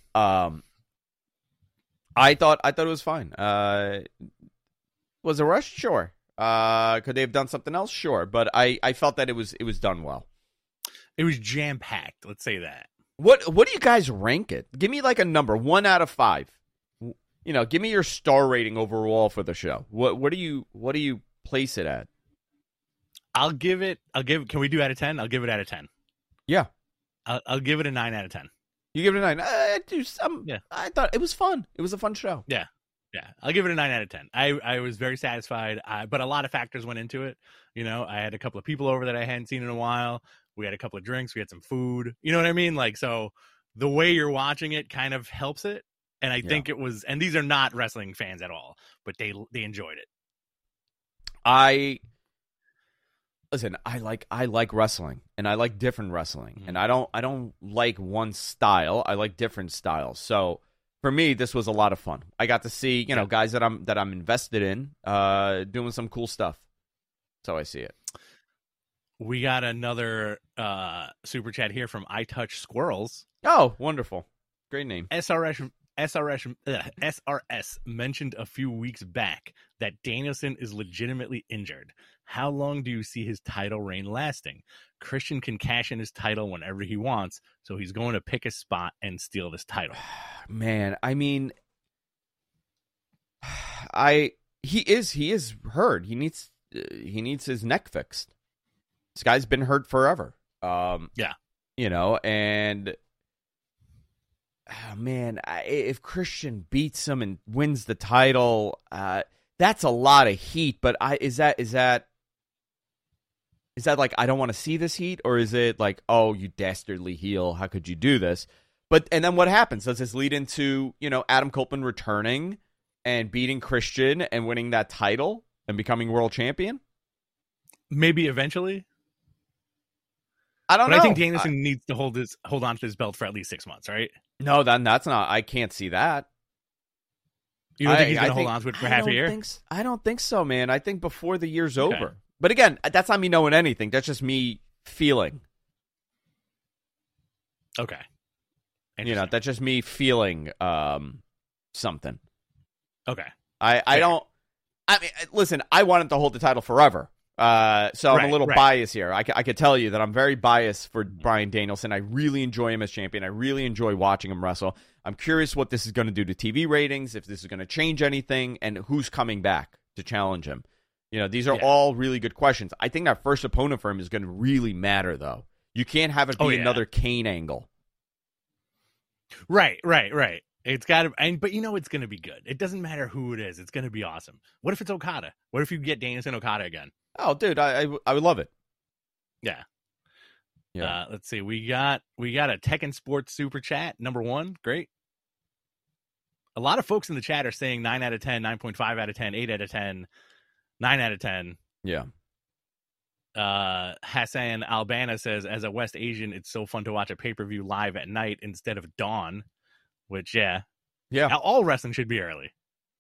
I thought it was fine. Was it rushed? Sure. Could they have done something else? Sure. But I felt that it was done well. It was jam-packed, let's say that. What do you guys rank it? Give me like a number, 1 out of 5. You know, give me your star rating overall for the show. What do you place it at? Can we do out of 10? I'll give it out of 10. Yeah. I'll give it a 9 out of 10. You give it a 9. I thought it was fun. It was a fun show. Yeah. I'll give it a 9 out of 10. I was very satisfied, but a lot of factors went into it. You know, I had a couple of people over that I hadn't seen in a while. We had a couple of drinks. We had some food. You know what I mean? Like, so the way you're watching it kind of helps it. And I think it was, and these are not wrestling fans at all, but they enjoyed it. I like wrestling, and I like different wrestling, and I don't like one style. I like different styles. So for me, this was a lot of fun. I got to see, guys that I'm invested in, doing some cool stuff. So I see it. We got another super chat here from I Touch Squirrels. Oh, wonderful. Great name. SRS mentioned a few weeks back that Danielson is legitimately injured. How long do you see his title reign lasting? Christian can cash in his title whenever he wants, so he's going to pick a spot and steal this title. Man, I mean, he is hurt. He needs his neck fixed. This guy's been hurt forever. And man, if Christian beats him and wins the title, that's a lot of heat. But is that like, I don't want to see this heat, or is it like, oh, you dastardly heel, how could you do this? And then what happens? Does this lead into, Adam Copeland returning and beating Christian and winning that title and becoming world champion? Maybe eventually. I don't know. I think Danielson needs to hold on to his belt for at least 6 months, right? No, then that's not. I can't see that. You don't think he's going to hold on to it for half a year? I don't think so, man. I think before the year's over. But again, that's not me knowing anything. That's just me feeling. Okay. That's just me feeling something. Okay. I don't. I mean, listen, I want him to hold the title forever. So I'm a little biased here. I could tell you that I'm very biased for Bryan Danielson. I really enjoy him as champion. I really enjoy watching him wrestle. I'm curious what this is going to do to TV ratings, if this is going to change anything, and who's coming back to challenge him. These are all really good questions. I think that first opponent for him is going to really matter, though. You can't have it be another Kane angle. Right. It's got to, but it's going to be good. It doesn't matter who it is. It's going to be awesome. What if it's Okada? What if you get Danielson Okada again? Oh, dude, I would love it. Yeah. Let's see. We got a Tekken Sports super chat. Number 1. Great. A lot of folks in the chat are saying 9 out of 10, 9.5 out of 10, 8 out of 10, 9 out of 10. Yeah. Hassan Albana says, as a West Asian, it's so fun to watch a pay-per-view live at night instead of dawn, which, yeah. All wrestling should be early.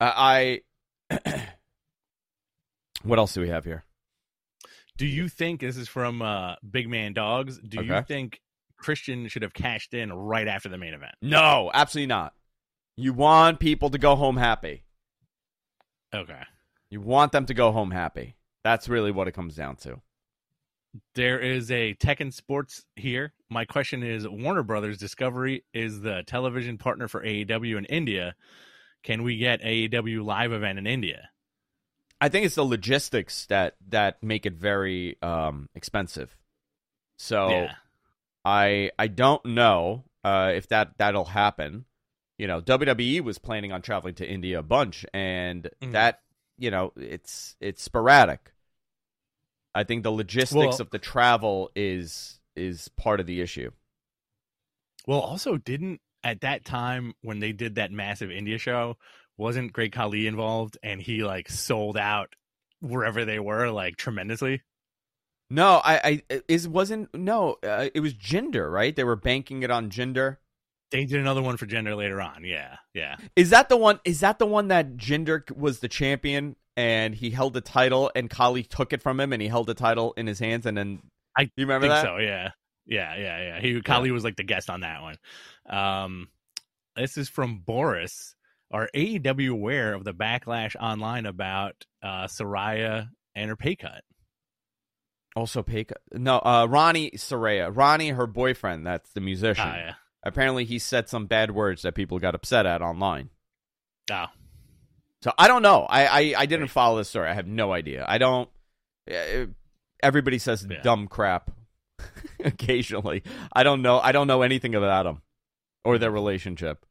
What else do we have here? Do you think, this is from Big Man Dogs, do you think Christian should have cashed in right after the main event? No, absolutely not. You want people to go home happy. Okay. You want them to go home happy. That's really what it comes down to. There is a Tekken Sports here. My question is, Warner Brothers Discovery is the television partner for AEW in India. Can we get AEW live event in India? I think it's the logistics that make it very expensive. So I don't know if that'll happen. WWE was planning on traveling to India a bunch, and that, it's sporadic. I think the logistics of the travel is part of the issue. Well, also, at that time when they did that massive India show, wasn't Great Khali involved, and he sold out wherever they were tremendously? No, it wasn't. No, it was Jinder, right? They were banking it on Jinder. They did another one for Jinder later on. Yeah. Is that the one? Is that the one that Jinder was the champion and he held the title and Kali took it from him and he held the title in his hands and then you remember think that? So yeah. Kali was like the guest on that one. This is from Boris. Are AEW aware of the backlash online about Saraya and her pay cut? Also pay cut? No, Ronnie Saraya. Ronnie, her boyfriend. That's the musician. Yeah. Apparently, he said some bad words that people got upset at online. Oh. So I don't know. I didn't follow this story. I have no idea. I don't. Everybody says dumb crap occasionally. I don't know. I don't know anything about them or their relationship.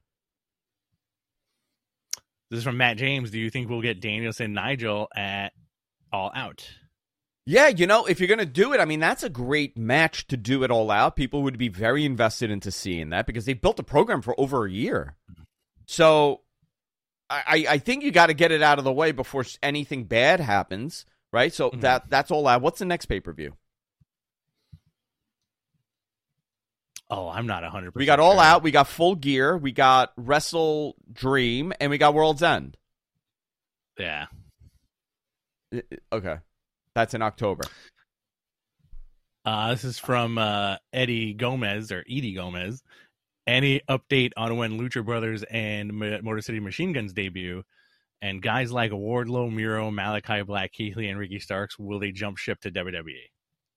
This is from Matt James. Do you think we'll get Danielson Nigel at All Out? Yeah, if you're going to do it, I mean, that's a great match to do it all out. People would be very invested into seeing that because they built a program for over a year. So I think you got to get it out of the way before anything bad happens, right? So that's all out. What's the next pay-per-view? Oh, I'm not 100%. We got All Out, we got Full Gear, we got Wrestle Dream, and we got World's End. Yeah. Okay. That's in October. This is from Edie Gomez. Any update on when Lucha Brothers and Motor City Machine Guns debut? And guys like Wardlow, Miro, Malachi Black, Keith Lee, and Ricky Starks, will they jump ship to WWE?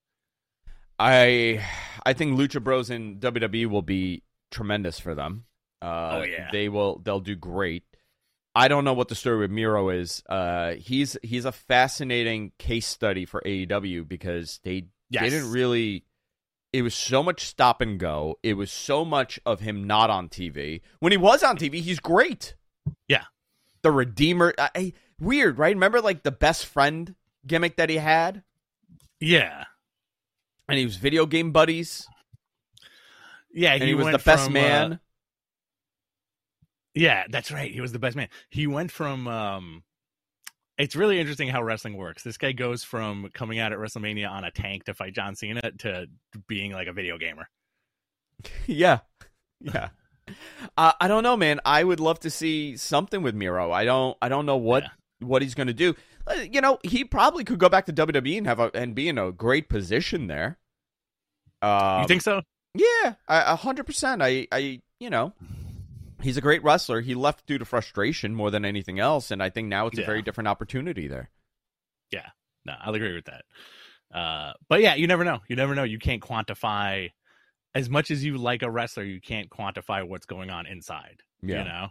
I think Lucha Bros in WWE will be tremendous for them. They'll do great. I don't know what the story with Miro is. He's a fascinating case study for AEW because they didn't really. It was so much stop and go. It was so much of him not on TV. When he was on TV, he's great. Yeah, the Redeemer. Weird, right? Remember, like the best friend gimmick that he had. Yeah, and he was video game buddies. Yeah, and he was the best man. Yeah, that's right. He was the best man. He went from it's really interesting how wrestling works. This guy goes from coming out at WrestleMania on a tank to fight John Cena to being like a video gamer. Yeah. I don't know, man. I would love to see something with Miro. I don't know what he's going to do. He probably could go back to WWE and be in a great position there. You think so? Yeah, 100%. He's a great wrestler. He left due to frustration more than anything else, and I think now it's a very different opportunity there. Yeah, no, I'll agree with that. But yeah, you never know. You can't quantify as much as you like a wrestler. You can't quantify what's going on inside. Yeah.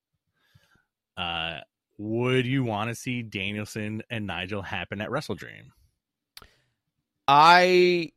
Would you want to see Danielson and Nigel happen at Wrestle Dream? I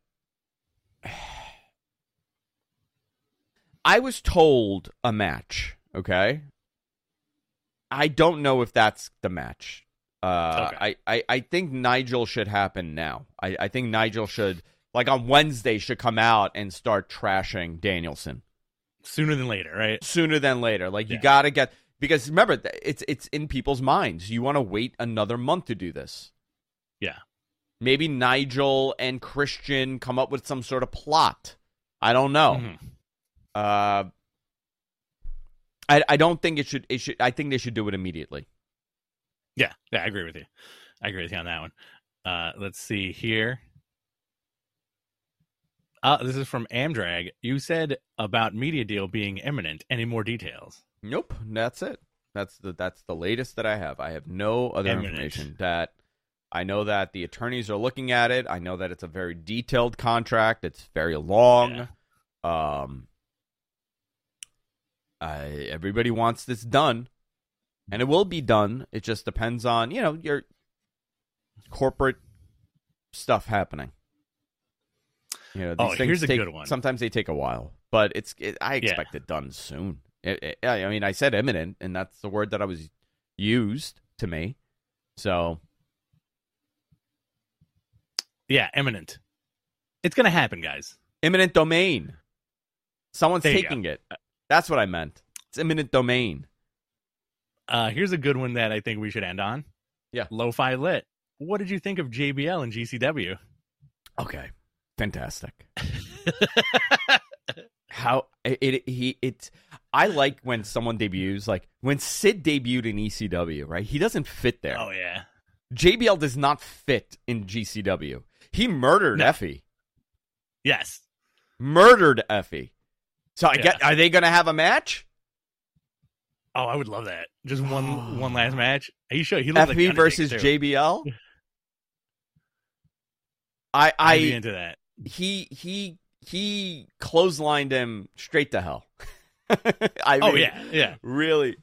was told a match, okay? I don't know if that's the match. Okay. I think Nigel should happen now. I think Nigel should, like on Wednesday, should come out and start trashing Danielson. Sooner than later, right? Sooner than later. Like, you got to get... Because remember, it's in people's minds. You want to wait another month to do this. Yeah. Maybe Nigel and Christian come up with some sort of plot. I don't know. Mm-hmm. I don't think it should. I think they should do it immediately. Yeah, I agree with you. I agree with you on that one. Let's see here. This is from Amdrag. You said about media deal being imminent. Any more details? Nope. That's it. That's the latest that I have. I have no other information. That I know that the attorneys are looking at it. I know that it's a very detailed contract. It's very long. Yeah. Everybody wants this done, and it will be done. It just depends on your corporate stuff happening. These here's a good one. Sometimes they take a while, but I expect it done soon. I mean, I said imminent, and that's the word that I was used to me. So, yeah, imminent. It's gonna happen, guys. Eminent domain. Someone's taking it. That's what I meant. It's eminent domain. Here's a good one that I think we should end on. Yeah. Lo-Fi Lit. What did you think of JBL and GCW? Okay, fantastic. How it's I like when someone debuts, like when Sid debuted in ECW, right? He doesn't fit there. Oh yeah. JBL does not fit in GCW. He murdered Effie. Yes. Murdered Effie. So are they going to have a match? Oh, I would love that. Just one last match. Are you sure he looked Effie like versus too. JBL? I'd be into that. He clotheslined him straight to hell. Yeah. Really.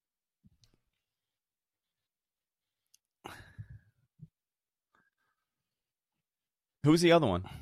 Who's the other one?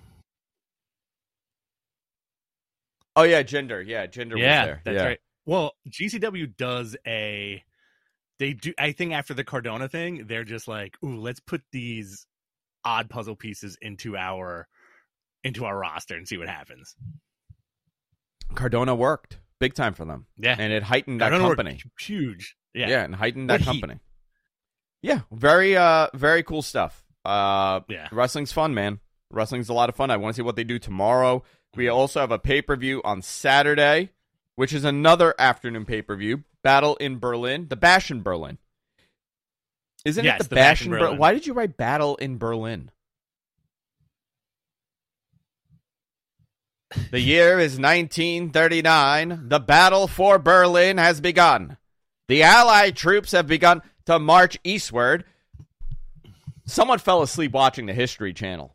Oh yeah, Jinder. Yeah, Jinder was there. That's right. Well, GCW does they do. I think after the Cardona thing, they're just like, ooh, let's put these odd puzzle pieces into our roster and see what happens. Cardona worked big time for them. Yeah, and it heightened that Cardona company. Huge. Yeah, and heightened that company. Yeah, very cool stuff. Wrestling's fun, man. Wrestling's a lot of fun. I want to see what they do tomorrow. We also have a pay-per-view on Saturday, which is another afternoon pay-per-view. Battle in Berlin. The Bash in Berlin. Isn't it the Bash in Berlin? Why did you write Battle in Berlin? The year is 1939. The battle for Berlin has begun. The Allied troops have begun to march eastward. Someone fell asleep watching the History Channel.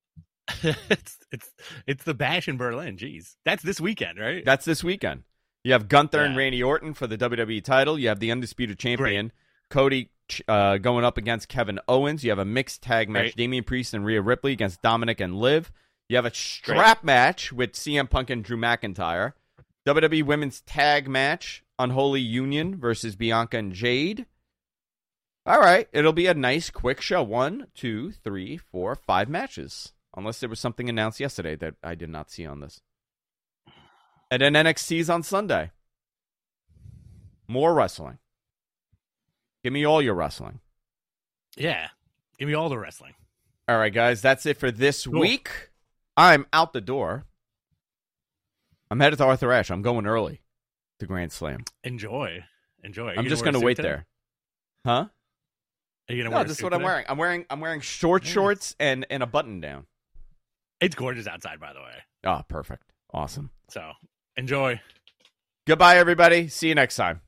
It's the Bash in Berlin. Jeez, that's this weekend, right? That's this weekend. You have Gunther and Randy Orton for the WWE title. You have the undisputed champion Cody going up against Kevin Owens. You have a mixed tag match: Damian Priest and Rhea Ripley against Dominic and Liv. You have a strap match with CM Punk and Drew McIntyre. WWE Women's Tag match: Unholy Union versus Bianca and Jade. All right, it'll be a nice, quick show. 1, 2, 3, 4, 5 matches. Unless there was something announced yesterday that I did not see on this. And then NXT's on Sunday. More wrestling. Give me all your wrestling. Yeah, give me all the wrestling. All right, guys, that's it for this week. I'm out the door. I'm headed to Arthur Ashe. I'm going early to Grand Slam. Enjoy. I'm just going to wait there. Huh? Are you gonna no, this is what I'm wearing. I'm wearing shorts and a button down. It's gorgeous outside, by the way. Oh, perfect. Awesome. So, enjoy. Goodbye, everybody. See you next time.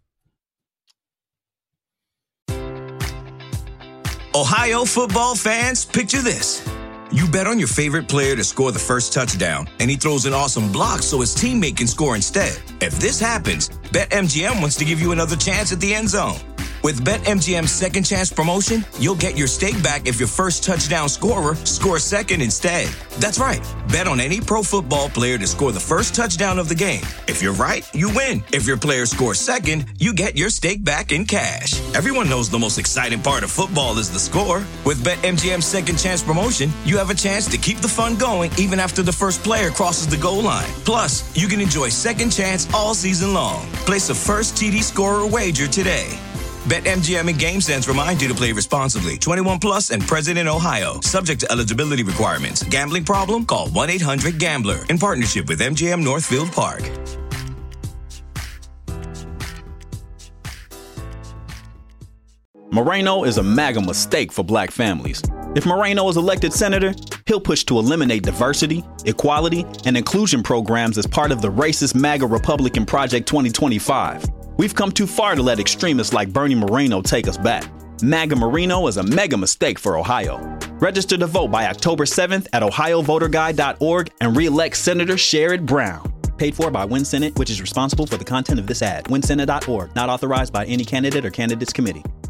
Ohio football fans, picture this. You bet on your favorite player to score the first touchdown, and he throws an awesome block so his teammate can score instead. If this happens, BetMGM wants to give you another chance at the end zone. With BetMGM's second chance promotion, you'll get your stake back if your first touchdown scorer scores second instead. That's right. Bet on any pro football player to score the first touchdown of the game. If you're right, you win. If your player scores second, you get your stake back in cash. Everyone knows the most exciting part of football is the score. With BetMGM's second chance promotion, you have a chance to keep the fun going even after the first player crosses the goal line. Plus, you can enjoy second chance all season long. Place a first TD scorer wager today. BetMGM and GameSense remind you to play responsibly. 21 plus and present in Ohio. Subject to eligibility requirements. Gambling problem? Call 1-800-GAMBLER. In partnership with MGM Northfield Park. Moreno is a MAGA mistake for black families. If Moreno is elected senator, he'll push to eliminate diversity, equality, and inclusion programs as part of the racist MAGA Republican Project 2025. We've come too far to let extremists like Bernie Moreno take us back. MAGA Moreno is a mega mistake for Ohio. Register to vote by October 7th at ohiovoterguide.org and re-elect Senator Sherrod Brown. Paid for by Win Senate, which is responsible for the content of this ad. WinSenate.org, not authorized by any candidate or candidates committee.